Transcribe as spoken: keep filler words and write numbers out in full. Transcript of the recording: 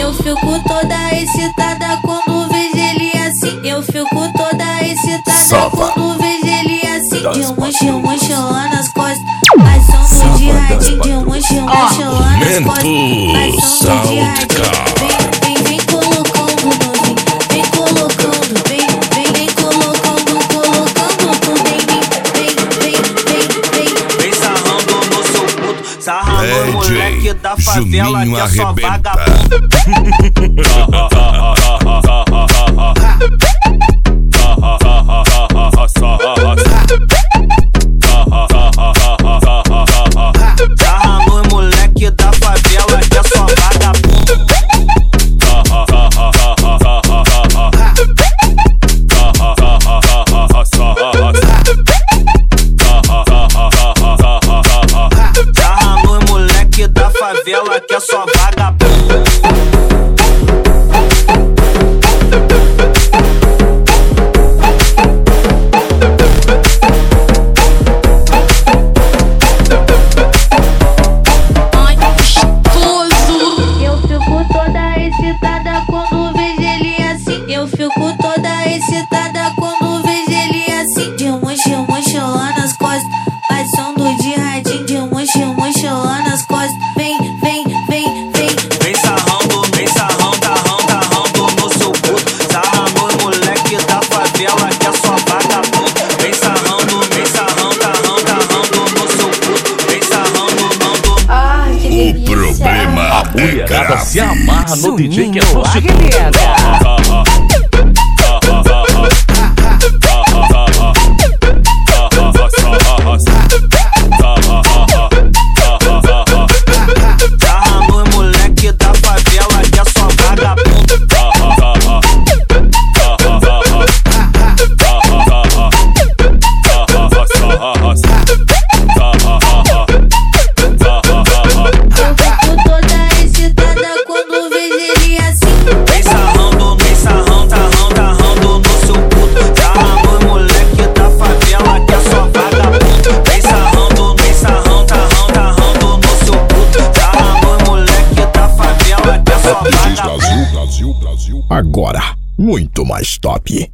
Eu fico toda excitada quando vejo ele assim. Eu fico toda excitada quando vejo ele assim. De um mochil, mochilando as costas, passando de radinho. De um mochil, mochilando as costas, passando de radinho. Vem, vem, vem colocando novinho, vem colocando, vem, vem, vem colocando, colocando tudo em mim. Vem, vem, vem, vem, vem sarrando no seu puto, sarrando o moleque da favela que é só vagabundo. Sarrando o moleque da favela que é só vagabundo. Sarrando o moleque da favela que é só vagabundo. Eu fico toda excitada quando vejo ele assim. De um mochil, mochilando as costas, passando de radinho. De um mochil, mochilando as costas. Vem, vem, vem, vem. Vem sarrando, vem sarrando, sarrando, sarrando no seu puto. Sarrando o moleque da favela que é só vagabundo. Vem sarrando, vem sarrando, sarrando, sarrando no seu puto. Vem sarrando, mando. Ai, que delícia. O problema A mulherada é se amarra no D J que é Juninho prostituta. Sarrando o moleque da favela que é só vagabundo. Eu fico toda excitada quando vejo ele assim. Vem sarrando, vem sarrando, sarrando, sarrando no seu puto. Sarrando o moleque da favela que é só vagabundo. Vem sarrando, vem sarrando, sarrando, sarrando no seu puto. Sarrando o moleque da favela que é só vagabundo. Brasil, Brasil, Brasil. Agora, muito mais top.